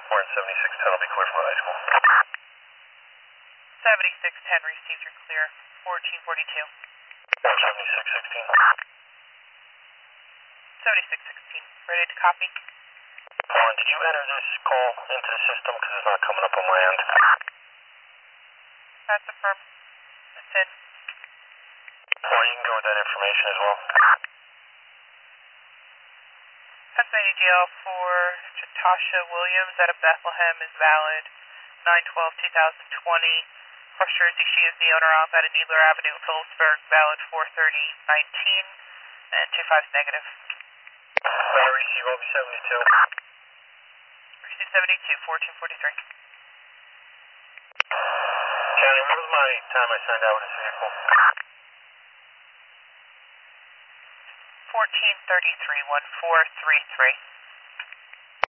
We're in 7610, will be clear from the high school. 7610 received, you're clear. 1442. 7616. 7616, ready to copy. Did you enter this call into the system? Because it's not coming up on my end. That's affirmed. It's in. Well, you can go with that information as well. Pennsylvania DL for Jatasha Williams out of Bethlehem is valid 9/12/2020. Horse Jersey, she is the owner of at Needler Avenue, Phillipsburg, valid 4/30/19, and 25 is negative. Receive, I'll be 72. Receive 72, 1443. County, what was my time I signed out with this vehicle? 1433, 1433.